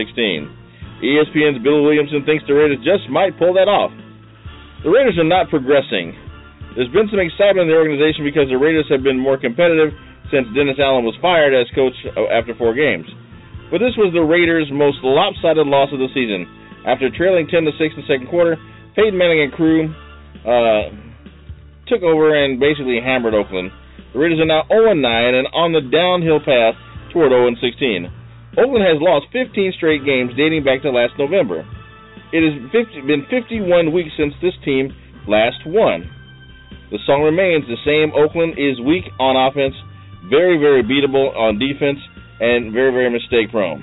ESPN's Bill Williamson thinks the Raiders just might pull that off. The Raiders are not progressing. There's been some excitement in the organization because the Raiders have been more competitive since Dennis Allen was fired as coach after 4 games. But this was the Raiders' most lopsided loss of the season. After trailing 10-6 in the second quarter, Peyton Manning and crew took over and basically hammered Oakland. The Raiders are now 0-9 and on the downhill path toward 0-16. Oakland has lost 15 straight games dating back to last November. It has been 51 weeks since this team last won. The song remains the same. Oakland is weak on offense, very, very beatable on defense, and very, very mistake-prone.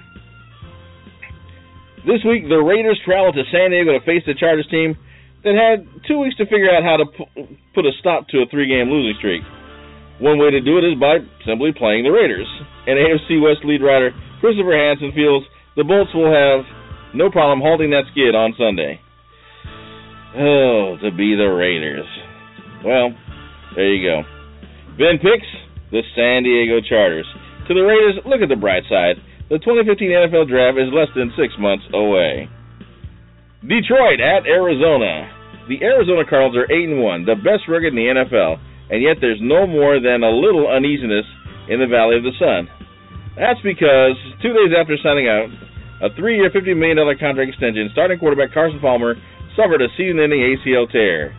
This week, the Raiders travel to San Diego to face the Chargers team that had 2 weeks to figure out how to put a stop to a 3-game losing streak. One way to do it is by simply playing the Raiders. And AFC West lead writer Christopher Hansen feels the Bolts will have no problem halting that skid on Sunday. Oh, to be the Raiders. Well, there you go. Ben picks the San Diego Chargers. To the Raiders, look at the bright side. The 2015 NFL Draft is less than 6 months away. Detroit at Arizona. The Arizona Cardinals are 8-1, the best record in the NFL, and yet there's no more than a little uneasiness in the Valley of the Sun. That's because 2 days after signing out a 3-year, $50 million contract extension, starting quarterback Carson Palmer suffered a season-ending ACL tear.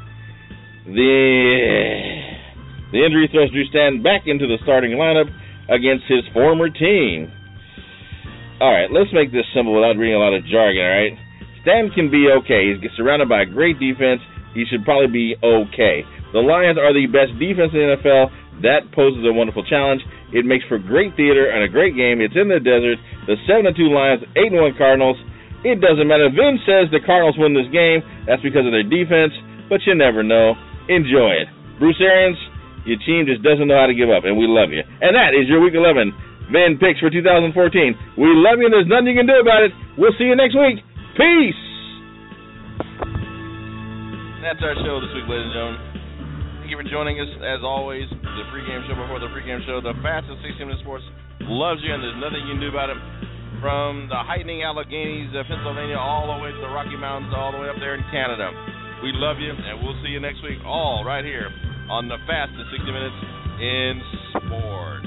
The injury thrust Drew Stanton back into the starting lineup against his former team. All right, let's make this simple without reading a lot of jargon, all right? Stanton can be okay. He's surrounded by a great defense. He should probably be okay. The Lions are the best defense in the NFL. That poses a wonderful challenge. It makes for great theater and a great game. It's in the desert. The 7-2 Lions, 8-1 Cardinals. It doesn't matter. Vin says the Cardinals win this game. That's because of their defense, but you never know. Enjoy it. Bruce Arians, your team just doesn't know how to give up, and we love you. And that is your Week 11 Vin picks for 2014. We love you, and there's nothing you can do about it. We'll see you next week. Peace! That's our show this week, ladies and gentlemen. Thank you for joining us, as always, the pregame show before the pregame show. The fastest 60-minute sports loves you, and there's nothing you can do about it. From the heightening Alleghenies of Pennsylvania all the way to the Rocky Mountains, all the way up there in Canada. We love you, and we'll see you next week, all right here on the fastest 60 minutes in sports.